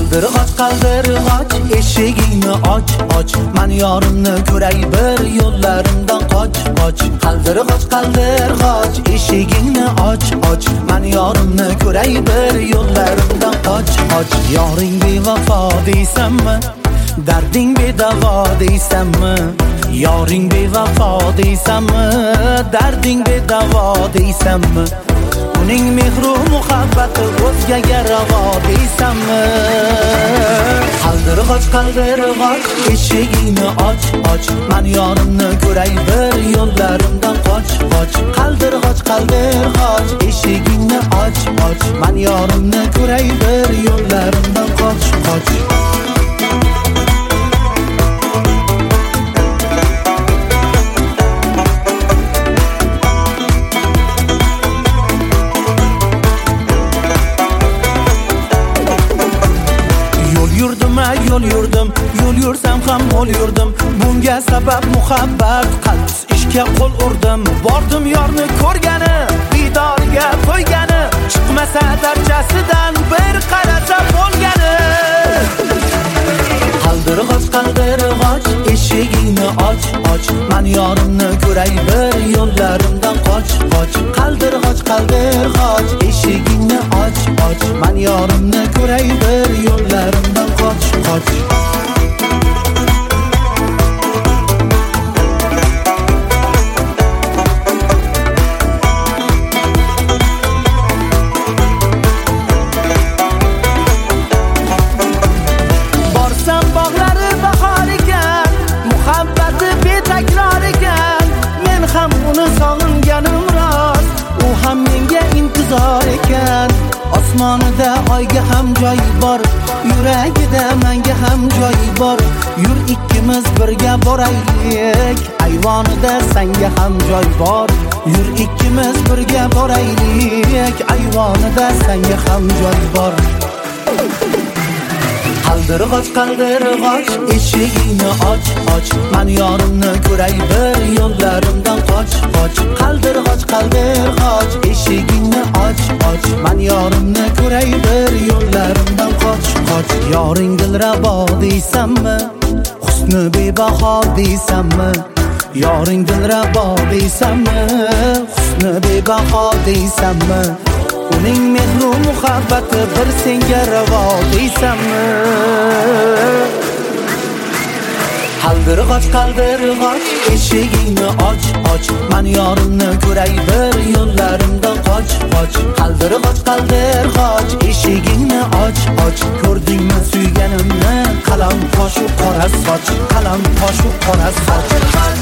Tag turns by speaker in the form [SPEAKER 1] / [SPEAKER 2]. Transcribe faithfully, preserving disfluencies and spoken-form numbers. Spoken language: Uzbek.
[SPEAKER 1] qaldirg'och qaldirg'och eshigingni och och, men yorimni ko'ray bir yo'llarimdan qoch qoch. Qaldirg'och qaldirg'och eshigingni och och, men yorimni ko'ray bir yo'llarimdan qoch qoch. Yoring bevafo deysanmi, darding bedavo deysanmi? Yoring bevafo deysanmi, darding bedavo deysanmi? Uning mehru muhabbati o'zgaga ravo deysanmi? Qaldirg'och qaldirg'och eshigingni och och, men yorimni ko'ray bir yo'llarimdan qoch qoch. Qaldirg'och qaldirg'och eshigingni och och, men yorimni ko'ray bir yo'llarimdan qoch qoch. Yo'l yurdim, yo'l yursam ham mo'l yurdim. Bunga sabab muhabbat, qalb ishga qo'l urdim. Bordim yorni ko'rgani, didoriga to'ygani, chiqmasa darchasidan bir qarasa bo'lgani. Qaldirg'och qaldirg'och eshigingni och och, men yorimni ko'ray bir yo'llarimdan qoch qoch. Qaldirg'och qaldirg'och eshigingni och och, men yorimni ko'ray bir yo'llarimdan qoch qoch. Borsam bog'lari bahor ekan, muhabbati betakror ekan. Men ham uni sog'inganim rost, u ham menga intizor ekan. Osmonida oyga ham joy bor, yuragida menga ham joy bor. Yur ikkimiz birga boraylik, ayvonida senga ham joy bor. Yur ikkimiz birga boraylik, ayvonida senga ham joy bor. Qaldirg'och qaldirg'och eshigingni och och, men yorimni ko'ray bir yo'llarimdan qoch qoch. Qaldirg'och qaldirg'och eshigingni och och, men yorimni ko'ray bir yo'llarimdan qoch qoch. Yoring dilrabo deysanmi, husni bebaho deysanmi? Yoring dilrabo deysanmi, husni bebaho deysanmi? Uning mehru muhabbati bir senga ravo deysanmi? Qaldirg'och qaldirg'och eshigingni och och, men yorimni ko'ray bir yo'llarimdan qoch qoch. Qaldirg'och qaldirg'och eshigingni och och, ko'rdingmi suyganimni? Qalam toshu qora soch, qalam toshu qora soch.